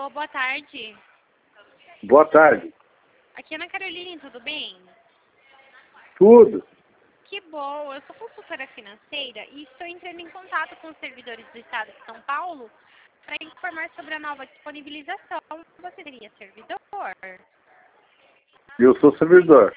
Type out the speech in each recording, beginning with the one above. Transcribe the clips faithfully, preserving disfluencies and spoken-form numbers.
Alô, boa tarde. Boa tarde. Aqui é Ana Caroline, tudo bem? Tudo. Que bom, eu sou consultora financeira e estou entrando em contato com os servidores do Estado de São Paulo para informar sobre a nova disponibilização. Você seria servidor? Eu sou servidor.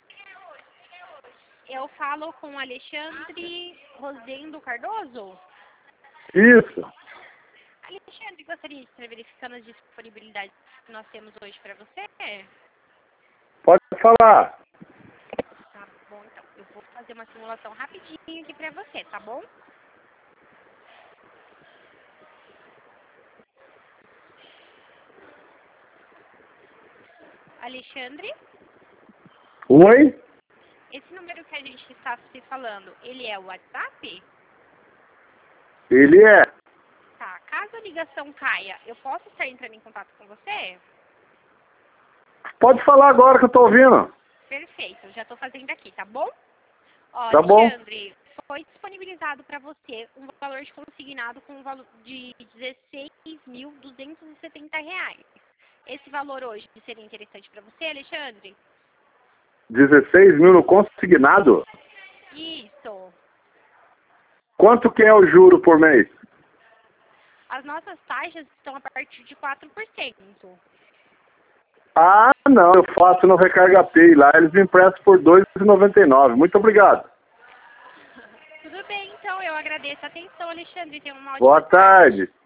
Eu falo com Alexandre Rosendo Cardoso? Isso. Alexandre, gostaria de estar verificando as disponibilidades que nós temos hoje para você? Pode falar. Tá bom, então. Eu vou fazer uma simulação rapidinho aqui para você, tá bom? Alexandre, Oi? esse número que a gente está se falando, ele é o WhatsApp? Ele é. Tá. Caso a ligação caia, eu posso estar entrando em contato com você? Pode falar agora que eu tô ouvindo. Perfeito, já estou fazendo aqui, tá bom? Ó, Tá bom. Alexandre, foi disponibilizado para você um valor de consignado com um valor de dezesseis mil duzentos e setenta reais. Esse valor hoje seria interessante para você, Alexandre? dezesseis mil no consignado? Isso. Quanto que é o juro por mês? As nossas taxas estão a partir de quatro por cento. Ah, não. Eu faço no Recarga Pay lá. Eles me emprestam por dois reais e noventa e nove. Muito obrigado. Tudo bem, então. Eu agradeço a atenção, Alexandre. Tenha uma ótima Boa tarde.